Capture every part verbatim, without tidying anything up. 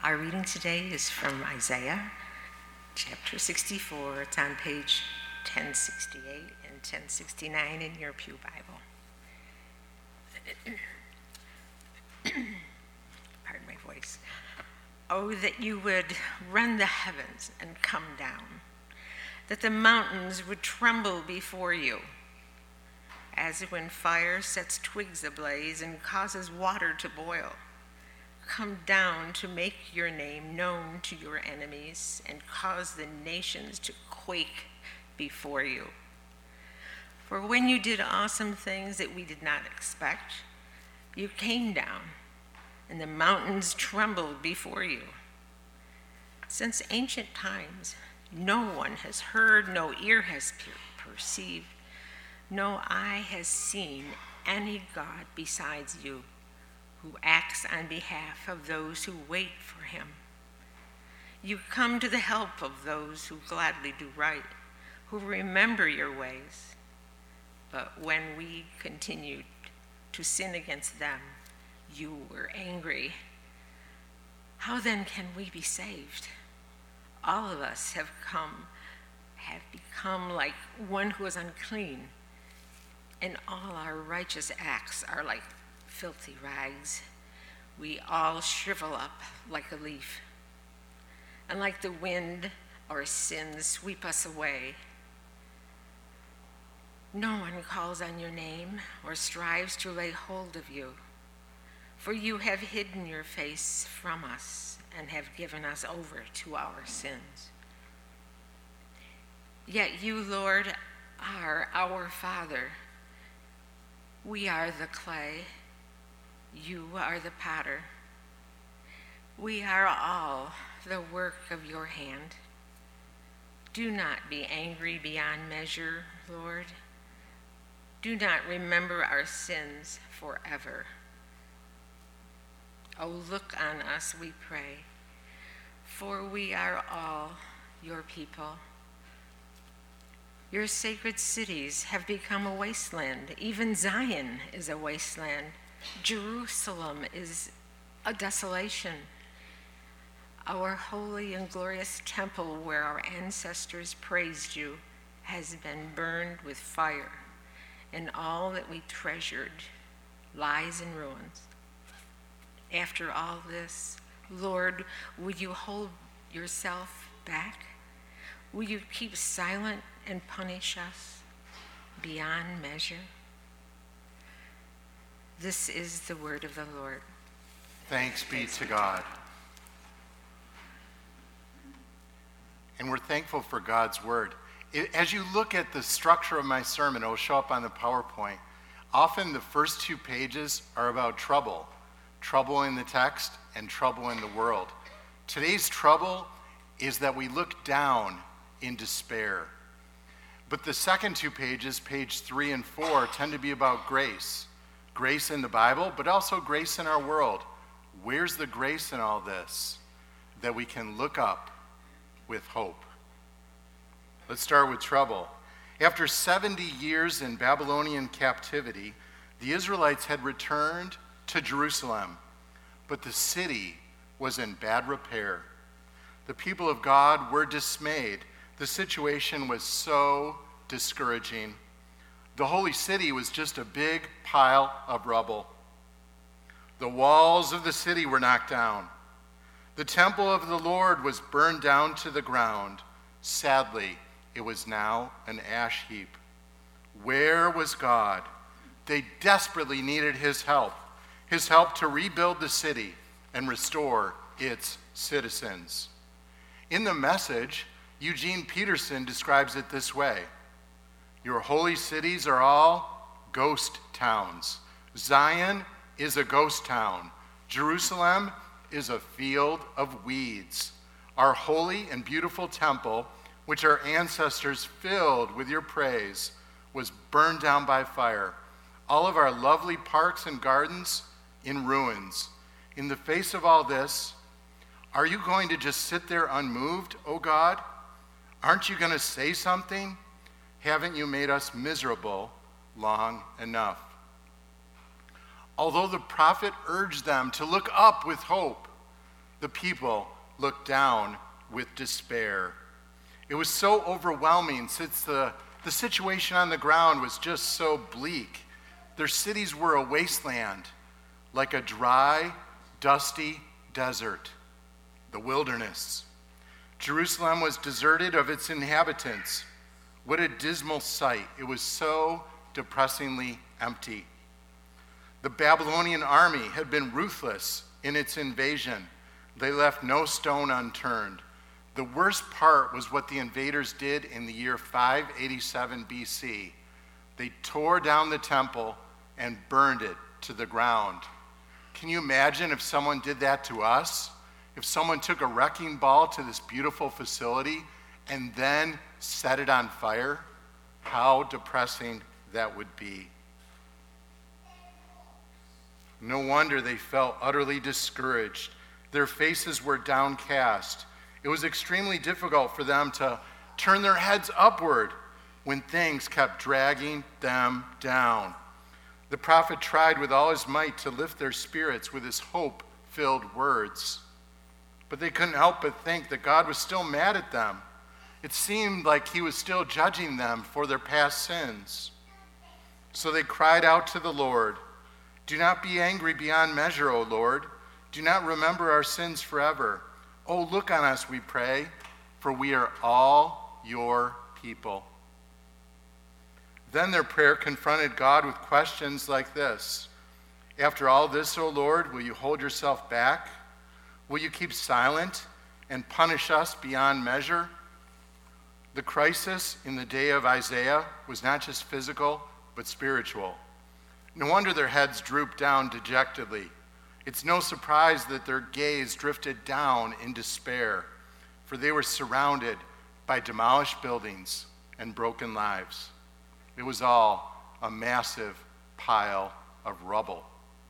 Our reading today is from Isaiah chapter sixty-four. It's on page ten sixty-eight and ten sixty-nine in your Pew Bible. Pardon my voice. Oh, that you would rend the heavens and come down, that the mountains would tremble before you, as when fire sets twigs ablaze and causes water to boil. Come down to make your name known to your enemies and cause the nations to quake before you. For when you did awesome things that we did not expect, you came down, and the mountains trembled before you. Since ancient times, no one has heard, no ear has perceived, no eye has seen any God besides you, who acts on behalf of those who wait for him. You come to the help of those who gladly do right, who remember your ways. But when we continued to sin against them, you were angry. How then can we be saved? All of us have come, have become like one who is unclean, and all our righteous acts are like filthy rags. We all shrivel up like a leaf, and like the wind, our sins sweep us away. No one calls on your name or strives to lay hold of you, for you have hidden your face from us and have given us over to our sins. Yet you, Lord, are our Father. We are the clay. You are the potter. We are all the work of your hand. Do not be angry beyond measure, Lord. Do not remember our sins forever. Oh, look on us, we pray, for we are all your people. Your sacred cities have become a wasteland. Even Zion is a wasteland. Jerusalem is a desolation. Our holy and glorious temple where our ancestors praised you has been burned with fire, and all that we treasured lies in ruins. After all this, Lord, would you hold yourself back? Will you keep silent and punish us beyond measure? This is the word of the Lord. Thanks be to God. And we're thankful for God's word. As you look at the structure of my sermon, it will show up on the PowerPoint. Often the first two pages are about trouble. Trouble in the text and trouble in the world. Today's trouble is that we look down in despair. But the second two pages, page three and four, tend to be about grace. Grace in the Bible, but also grace in our world. Where's the grace in all this? That we can look up with hope. Let's start with trouble. After seventy years in Babylonian captivity, the Israelites had returned to Jerusalem, but the city was in bad repair. The people of God were dismayed. The situation was so discouraging. The holy city was just a big pile of rubble. The walls of the city were knocked down. The temple of the Lord was burned down to the ground. Sadly, it was now an ash heap. Where was God? They desperately needed his help, his help to rebuild the city and restore its citizens. In the Message, Eugene Peterson describes it this way: your holy cities are all ghost towns. Zion is a ghost town. Jerusalem is a field of weeds. Our holy and beautiful temple, which our ancestors filled with your praise, was burned down by fire. All of our lovely parks and gardens in ruins. In the face of all this, are you going to just sit there unmoved, O God? Aren't you going to say something? Haven't you made us miserable long enough? Although the prophet urged them to look up with hope, the people looked down with despair. It was so overwhelming since the, the situation on the ground was just so bleak. Their cities were a wasteland, like a dry, dusty desert, the wilderness. Jerusalem was deserted of its inhabitants. What a dismal sight. It was so depressingly empty. The Babylonian army had been ruthless in its invasion. They left no stone unturned. The worst part was what the invaders did in the year five eighty-seven B C. They tore down the temple and burned it to the ground. Can you imagine if someone did that to us? If someone took a wrecking ball to this beautiful facility and then set it on fire? How depressing that would be. No wonder they felt utterly discouraged. Their faces were downcast. It was extremely difficult for them to turn their heads upward when things kept dragging them down. The prophet tried with all his might to lift their spirits with his hope-filled words. But they couldn't help but think that God was still mad at them. It seemed like he was still judging them for their past sins. So they cried out to the Lord, "Do not be angry beyond measure, O Lord. Do not remember our sins forever. Oh, look on us, we pray, for we are all your people." Then their prayer confronted God with questions like this. "After all this, O Lord, will you hold yourself back? Will you keep silent and punish us beyond measure?" The crisis in the day of Isaiah was not just physical, but spiritual. No wonder their heads drooped down dejectedly. It's no surprise that their gaze drifted down in despair, for they were surrounded by demolished buildings and broken lives. It was all a massive pile of rubble.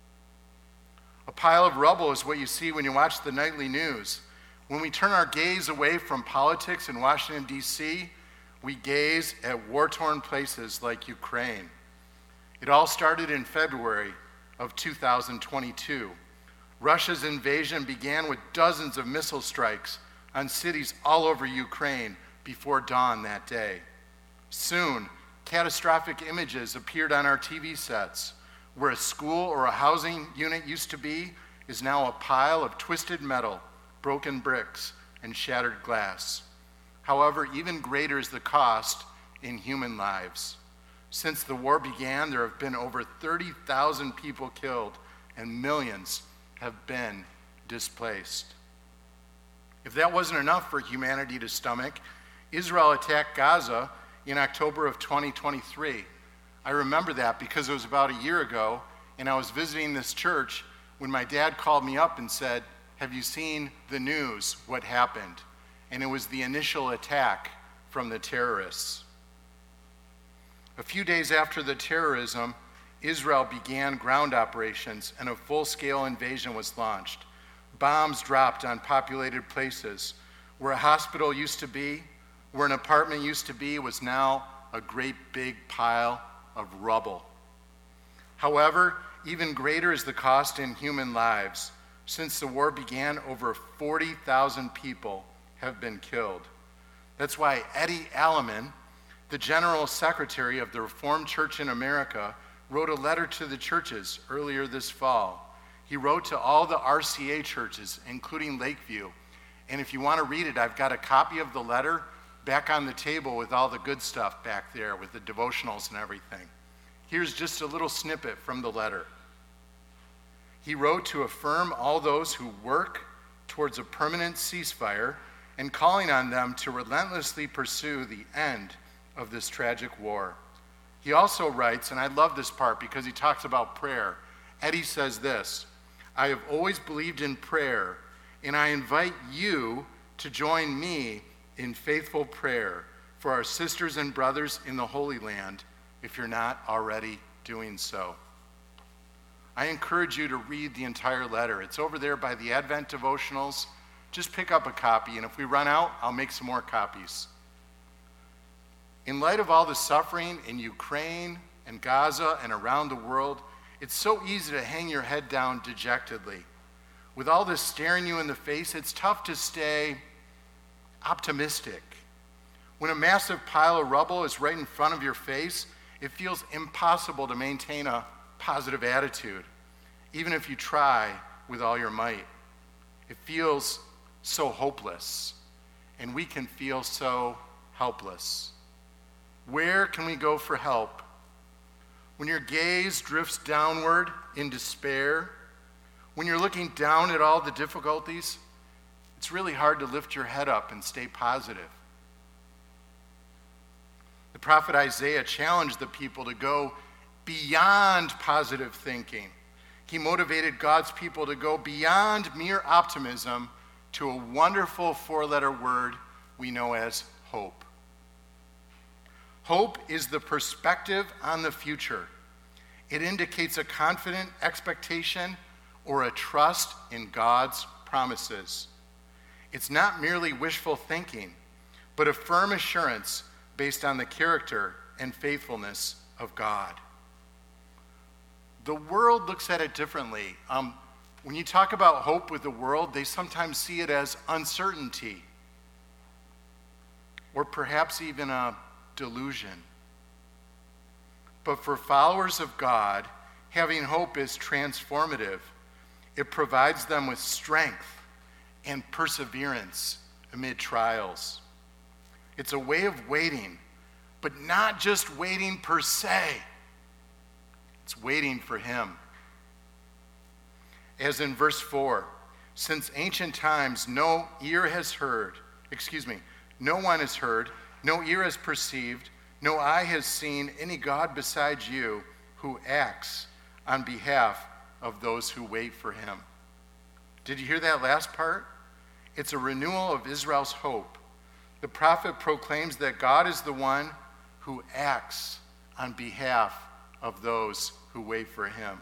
A pile of rubble is what you see when you watch the nightly news. When we turn our gaze away from politics in Washington, D C, we gaze at war-torn places like Ukraine. It all started in February of two thousand twenty-two. Russia's invasion began with dozens of missile strikes on cities all over Ukraine before dawn that day. Soon, catastrophic images appeared on our T V sets. Where a school or a housing unit used to be is now a pile of twisted metal, broken bricks, and shattered glass. However, even greater is the cost in human lives. Since the war began, there have been over thirty thousand people killed, and millions have been displaced. If that wasn't enough for humanity to stomach, Israel attacked Gaza in October of twenty twenty-three. I remember that because it was about a year ago, and I was visiting this church when my dad called me up and said, "Have you seen the news? What happened?" And it was the initial attack from the terrorists. A few days after the terrorism, Israel began ground operations and a full-scale invasion was launched. Bombs dropped on populated places. Where a hospital used to be, where an apartment used to be, was now a great big pile of rubble. However, even greater is the cost in human lives. Since the war began, over forty thousand people have been killed. That's why Eddie Alleman, the General Secretary of the Reformed Church in America, wrote a letter to the churches earlier this fall. He wrote to all the R C A churches, including Lakeview. And if you want to read it, I've got a copy of the letter back on the table with all the good stuff back there, with the devotionals and everything. Here's just a little snippet from the letter. He wrote to affirm all those who work towards a permanent ceasefire and calling on them to relentlessly pursue the end of this tragic war. He also writes, and I love this part because he talks about prayer. Eddie says this, "I have always believed in prayer, and I invite you to join me in faithful prayer for our sisters and brothers in the Holy Land, if you're not already doing so." I encourage you to read the entire letter. It's over there by the Advent devotionals. Just pick up a copy, and if we run out, I'll make some more copies. In light of all the suffering in Ukraine and Gaza and around the world, it's so easy to hang your head down dejectedly. with all this staring you in the face, it's tough to stay optimistic. When a massive pile of rubble is right in front of your face, it feels impossible to maintain a positive attitude, even if you try with all your might. It feels so hopeless, and we can feel so helpless. Where can we go for help? When your gaze drifts downward in despair, when you're looking down at all the difficulties, it's really hard to lift your head up and stay positive. The prophet Isaiah challenged the people to go beyond positive thinking. He motivated God's people to go beyond mere optimism to a wonderful four-letter word we know as hope. Hope is the perspective on the future. It indicates a confident expectation or a trust in God's promises. It's not merely wishful thinking, but a firm assurance based on the character and faithfulness of God. The world looks at it differently. Um, when you talk about hope with the world, they sometimes see it as uncertainty, or perhaps even a delusion. But for followers of God, having hope is transformative. It provides them with strength and perseverance amid trials. It's a way of waiting, but not just waiting per se. It's waiting for him. As in verse four, since ancient times no ear has heard, excuse me, no one has heard, no ear has perceived, no eye has seen any God besides you who acts on behalf of those who wait for him. Did you hear that last part? It's a renewal of Israel's hope. The prophet proclaims that God is the one who acts on behalf of those who wait for him.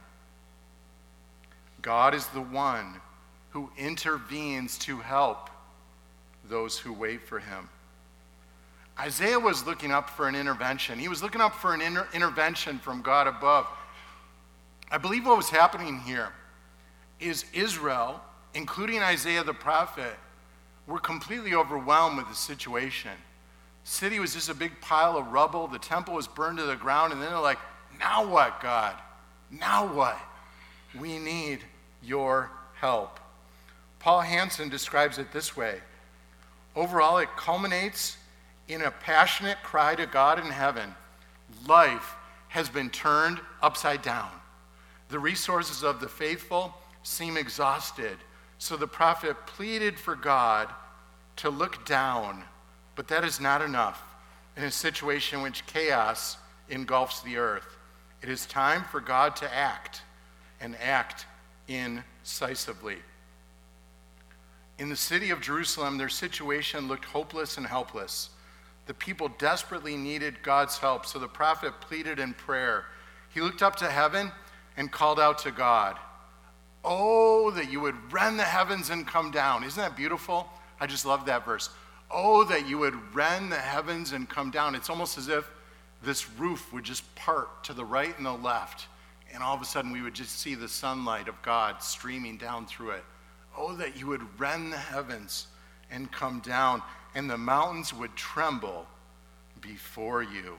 God is the one who intervenes to help those who wait for him. Isaiah was looking up for an intervention. He was looking up for an inter- intervention from God above. I believe what was happening here is Israel, including Isaiah the prophet, were completely overwhelmed with the situation. The city was just a big pile of rubble. The temple was burned to the ground. And then they're like, now what, God? Now what? We need your help. Paul Hansen describes it this way. Overall, it culminates in a passionate cry to God in heaven. Life has been turned upside down. The resources of the faithful seem exhausted. So the prophet pleaded for God to look down, but that is not enough in a situation in which chaos engulfs the earth. It is time for God to act, and act incisively. In the city of Jerusalem, their situation looked hopeless and helpless. The people desperately needed God's help, so the prophet pleaded in prayer. He looked up to heaven and called out to God. Oh, that you would rend the heavens and come down. Isn't that beautiful? I just love that verse. Oh, that you would rend the heavens and come down. It's almost as if this roof would just part to the right and the left, and all of a sudden we would just see the sunlight of God streaming down through it. Oh, that you would rend the heavens and come down, and the mountains would tremble before you.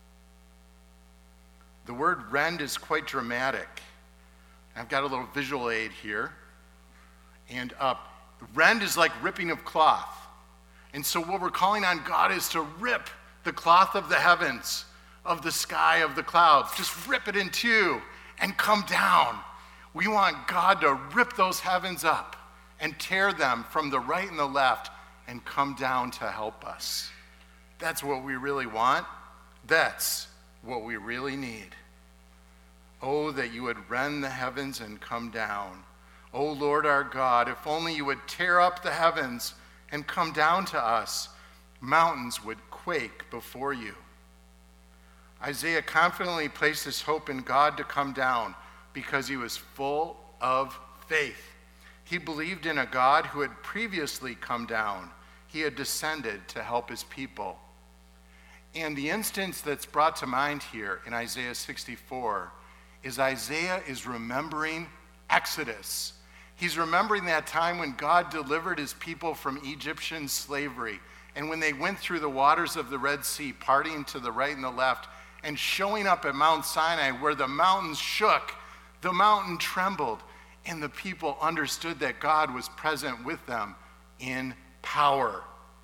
The word rend is quite dramatic. I've got a little visual aid here. And uh, rend is like ripping of cloth. And so what we're calling on God is to rip the cloth of the heavens, of the sky, of the clouds. Just rip it in two and come down. We want God to rip those heavens up and tear them from the right and the left and come down to help us. That's what we really want. That's what we really need. Oh, that you would rend the heavens and come down. Oh, Lord our God, if only you would tear up the heavens and come down to us, mountains would quake before you. Isaiah confidently placed his hope in God to come down because he was full of faith. He believed in a God who had previously come down. He had descended to help his people. And the instance that's brought to mind here in Isaiah sixty-four is Isaiah is remembering Exodus. He's remembering that time when God delivered his people from Egyptian slavery, and when they went through the waters of the Red Sea, parting to the right and the left, and showing up at Mount Sinai where the mountains shook, the mountain trembled, and the people understood that God was present with them in power.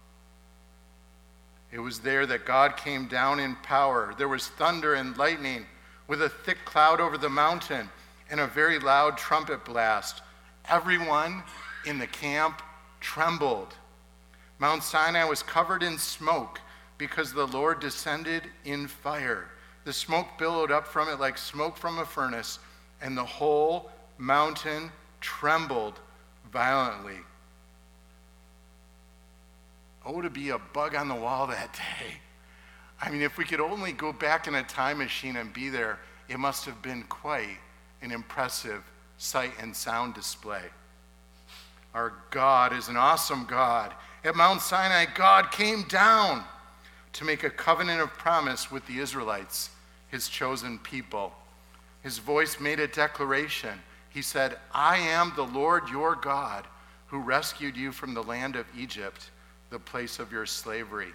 It was there that God came down in power. There was thunder and lightning with a thick cloud over the mountain and a very loud trumpet blast. Everyone in the camp trembled. Mount Sinai was covered in smoke because the Lord descended in fire. The smoke billowed up from it like smoke from a furnace, and the whole mountain trembled violently. Oh, to be a bug on the wall that day. I mean, if we could only go back in a time machine and be there, it must have been quite an impressive sight and sound display. Our God is an awesome God. At Mount Sinai, God came down to make a covenant of promise with the Israelites, his chosen people. His voice made a declaration. He said, I am the Lord your God who rescued you from the land of Egypt, the place of your slavery.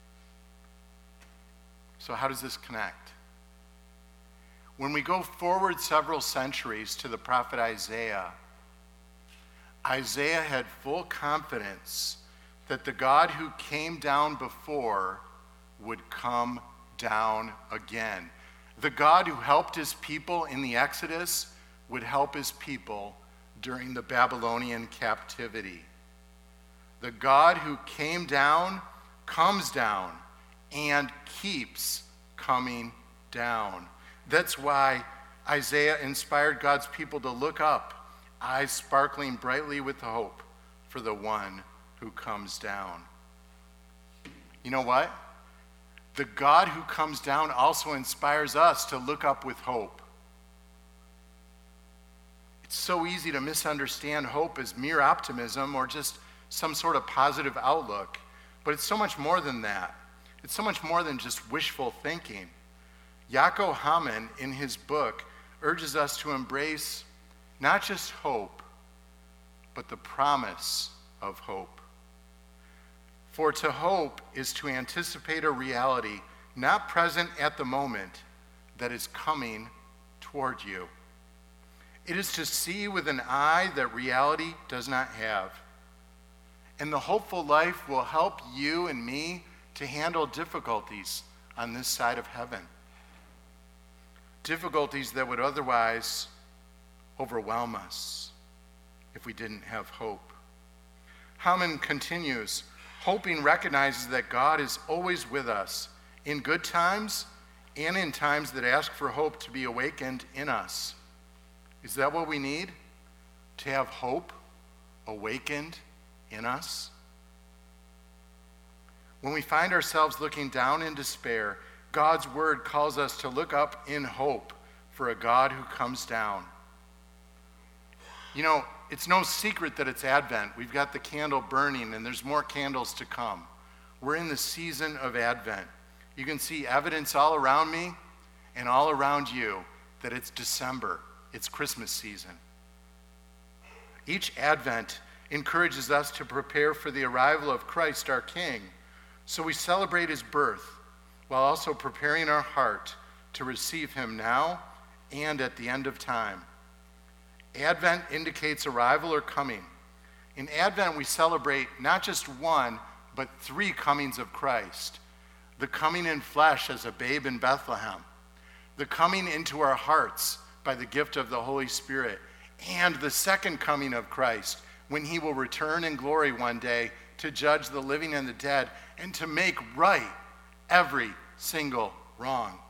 So how does this connect? When we go forward several centuries to the prophet Isaiah, Isaiah had full confidence that the God who came down before would come down again. The God who helped his people in the Exodus would help his people during the Babylonian captivity. The God who came down comes down and keeps coming down. That's why Isaiah inspired God's people to look up, eyes sparkling brightly with hope for the one who comes down. You know what? The God who comes down also inspires us to look up with hope. It's so easy to misunderstand hope as mere optimism or just some sort of positive outlook, but it's so much more than that. It's so much more than just wishful thinking. Yaakov Haman, in his book, urges us to embrace not just hope, but the promise of hope. For to hope is to anticipate a reality not present at the moment that is coming toward you. It is to see with an eye that reality does not have. And the hopeful life will help you and me to handle difficulties on this side of heaven. Difficulties that would otherwise overwhelm us if we didn't have hope. Haman continues, hoping recognizes that God is always with us in good times and in times that ask for hope to be awakened in us. Is that what we need? To have hope awakened in us? When we find ourselves looking down in despair, God's word calls us to look up in hope for a God who comes down. You know, it's no secret that it's Advent. We've got the candle burning and there's more candles to come. We're in the season of Advent. You can see evidence all around me and all around you that it's December. It's Christmas season. Each Advent encourages us to prepare for the arrival of Christ, our King. So we celebrate his birth while also preparing our heart to receive him now and at the end of time. Advent indicates arrival or coming. In Advent, we celebrate not just one, but three comings of Christ. The coming in flesh as a babe in Bethlehem, the coming into our hearts by the gift of the Holy Spirit, and the second coming of Christ when he will return in glory one day to judge the living and the dead and to make right every single wrong.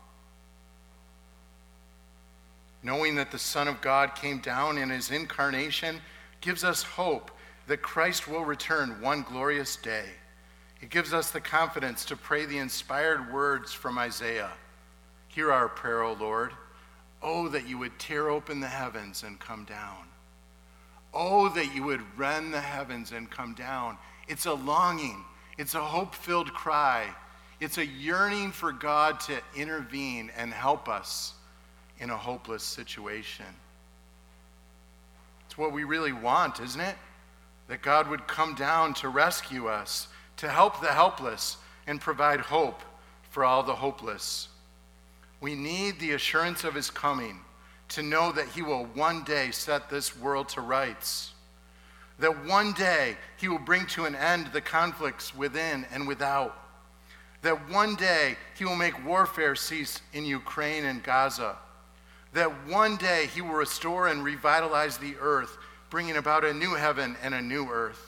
Knowing that the Son of God came down in his incarnation gives us hope that Christ will return one glorious day. It gives us the confidence to pray the inspired words from Isaiah. Hear our prayer, O Lord. Oh, that you would tear open the heavens and come down. Oh, that you would rend the heavens and come down. It's a longing. It's a hope-filled cry. It's a yearning for God to intervene and help us in a hopeless situation. It's what we really want, isn't it? That God would come down to rescue us, to help the helpless, and provide hope for all the hopeless. We need the assurance of his coming to know that he will one day set this world to rights. That one day he will bring to an end the conflicts within and without. That one day he will make warfare cease in Ukraine and Gaza. That one day he will restore and revitalize the earth, bringing about a new heaven and a new earth.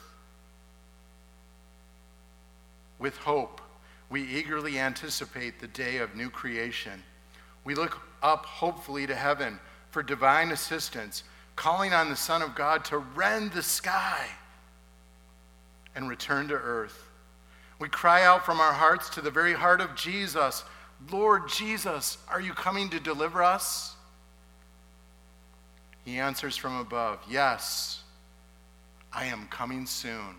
With hope, we eagerly anticipate the day of new creation. We look up hopefully to heaven for divine assistance, calling on the Son of God to rend the sky and return to earth. We cry out from our hearts to the very heart of Jesus, Lord Jesus, are you coming to deliver us? He answers from above, yes, I am coming soon.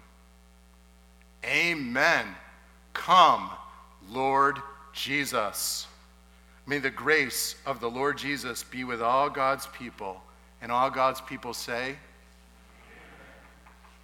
Amen. Come, Lord Jesus. May the grace of the Lord Jesus be with all God's people, and all God's people say,